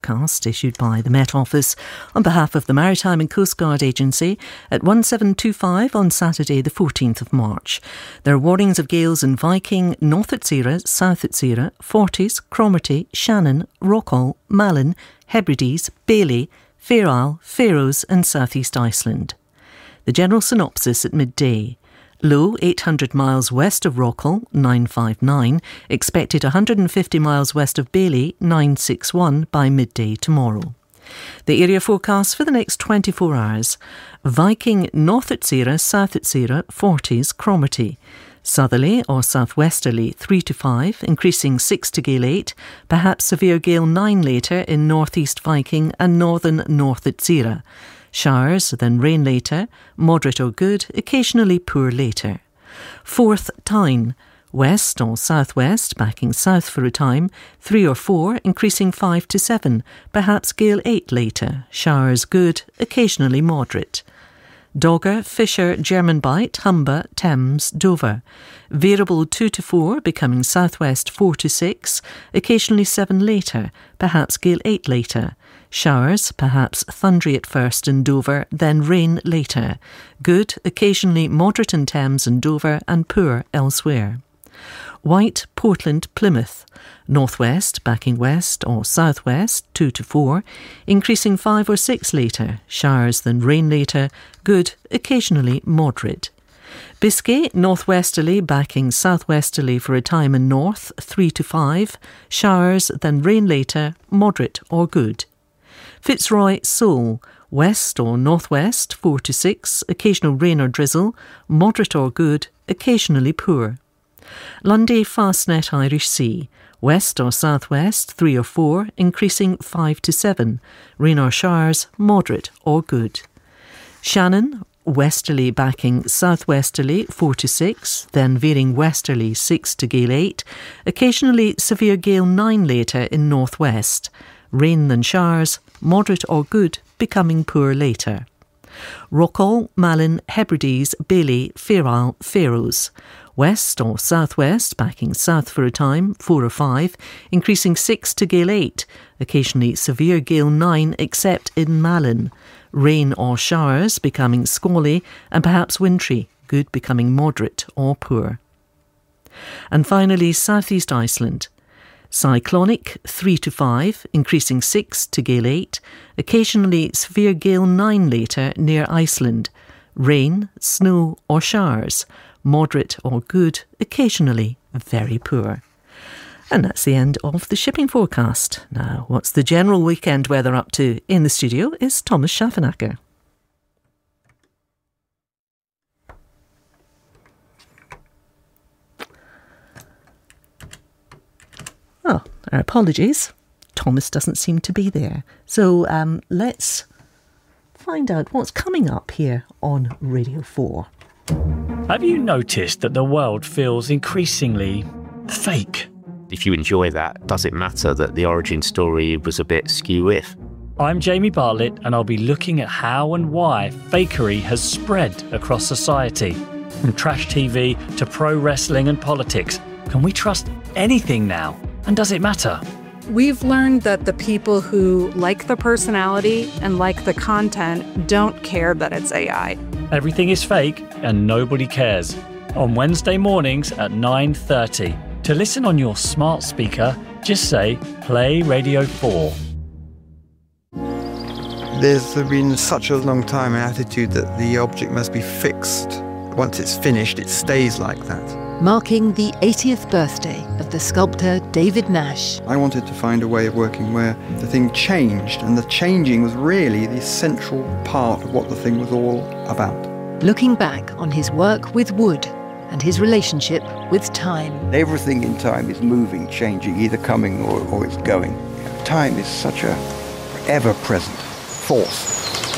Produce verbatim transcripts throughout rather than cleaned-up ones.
forecast issued by the Met Office on behalf of the Maritime and Coast Guard Agency at one seven two five on Saturday the fourteenth of March. There are warnings of gales in Viking, North Utsira, South Utsira, Forties, Cromarty, Shannon, Rockall, Malin, Hebrides, Bailey, Fair Isle, Faroes and South East Iceland. The general synopsis at midday. Low eight hundred miles west of Rockall, nine five nine, expected one hundred fifty miles west of Bailey, nine six one by midday tomorrow. The area forecast for the next twenty-four hours. Viking, North Utsira, South Utsira, Forties, Cromarty. Southerly or southwesterly three to five, increasing six to gale eight, perhaps severe gale nine later in northeast Viking and northern North Utsira. Showers, then rain later, moderate or good, occasionally poor later. Fourth, Tyne, west or southwest, backing south for a time, three or four, increasing five to seven, perhaps gale eight later. Showers good, occasionally moderate. Dogger, Fisher, German Bight, Humber, Thames, Dover. Variable two to four, becoming southwest four to six, occasionally seven later, perhaps gale eight later. Showers, perhaps thundery at first in Dover, then rain later. Good, occasionally moderate in Thames and Dover and poor elsewhere. White, Portland, Plymouth. Northwest, backing west or southwest, two to four, increasing five or six later. Showers, then rain later. Good, occasionally moderate. Biscay, northwesterly, backing southwesterly for a time in north, three to five. Showers, then rain later, moderate or good. Fitzroy, Seoul, west or northwest, four to six, occasional rain or drizzle, moderate or good, occasionally poor. Lundy, Fastnet, Irish Sea, west or southwest, three or four, increasing five to seven, rain or showers, moderate or good. Shannon, westerly backing southwesterly, four to six, then veering westerly, six to gale eight, occasionally severe gale nine later in northwest. Rain then showers, moderate or good, becoming poor later. Rockall, Malin, Hebrides, Bailey, Fair Isle, Faroes. West or southwest, backing south for a time, four or five, increasing six to gale eight, occasionally severe gale nine except in Malin. Rain or showers becoming squally and perhaps wintry, good becoming moderate or poor. And finally, southeast Iceland. Cyclonic, three to five, increasing six to gale eight, occasionally severe gale nine later near Iceland. Rain, snow or showers, moderate or good, occasionally very poor. And that's the end of the shipping forecast. Now, what's the general weekend weather up to? In the studio is Thomas Schaffenacker. Oh, our apologies. Thomas doesn't seem to be there. So um, let's find out what's coming up here on Radio four. Have you noticed that the world feels increasingly fake? If you enjoy that, does it matter that the origin story was a bit skew-if? I'm Jamie Bartlett, and I'll be looking at how and why fakery has spread across society. From trash T V to pro wrestling and politics, can we trust anything now? And does it matter? We've learned that the people who like the personality and like the content don't care that it's A I. Everything is fake and nobody cares. On Wednesday mornings at nine thirty. To listen on your smart speaker, just say Play Radio four. There's been such a long time an attitude that the object must be fixed. Once it's finished, it stays like that. Marking the eightieth birthday of the sculptor David Nash. I wanted to find a way of working where the thing changed, and the changing was really the central part of what the thing was all about. Looking back on his work with wood and his relationship with time. Everything in time is moving, changing, either coming or, or it's going. Time is such a ever-present force.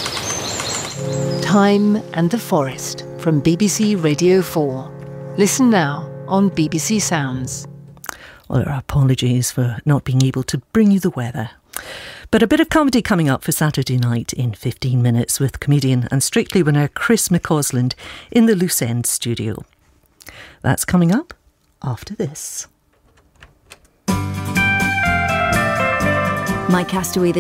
Time and the Forest from B B C Radio four. Listen now on B B C Sounds. Well, our apologies for not being able to bring you the weather. But a bit of comedy coming up for Saturday night in fifteen minutes with comedian and Strictly winner Chris McCausland in the Loose End studio. That's coming up after this. My Castaway, the